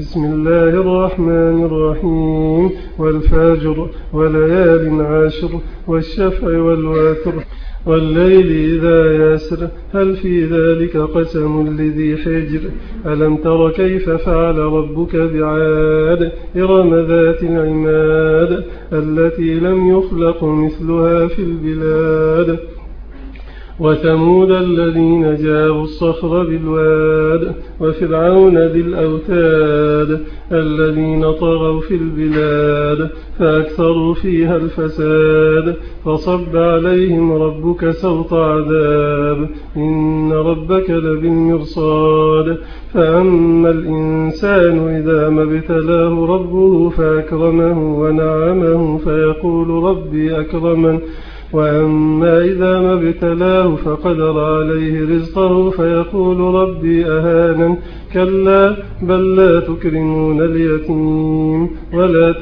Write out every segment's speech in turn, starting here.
بسم الله الرحمن الرحيم والفجر وليال عشر والشفع والوتر والليل إذا يسر هل في ذلك قسم لذي حجر ألم تر كيف فعل ربك بعاد إرم ذات العماد التي لم يخلق مثلها في البلاد وثمود الذين جابوا الصخر بالواد وفرعون ذي الأوتاد الذين طغوا في البلاد فأكثروا فيها الفساد فصب عليهم ربك سوط عذاب إن ربك لبالمرصاد فأما الإنسان إذا ما ابتلاه ربه فأكرمه ونعمه فيقول ربي أكرمن وأما إذا ما ابتلاه فقدر عليه رزقه فيقول ربي أهانن كلا بل لا تكرمون اليتيم ولا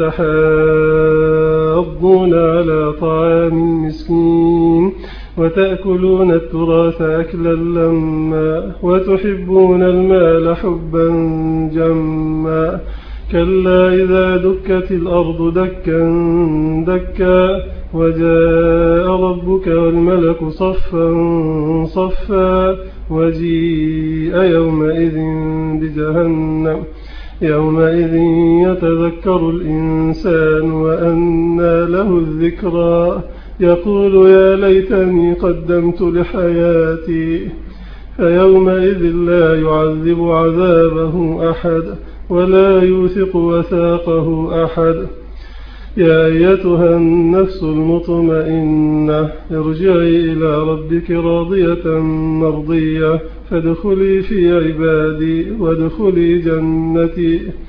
تحاضون على طعام المسكين وتأكلون التراث أكلا لما وتحبون المال حبا جما كلا إذا دكت الأرض دكا دكا وجاء ربك والملك صفا صفا وجيء يومئذ بجهنم يومئذ يتذكر الإنسان وأنى له الذكرى يقول يا ليتني قدمت لحياتي فيومئذ لا يعذب عذابه أحد ولا يوثق وثاقه أحد يا أيتها النفس المطمئنة ارجعي إلى ربك راضية مرضية فادخلي في عبادي وادخلي جنتي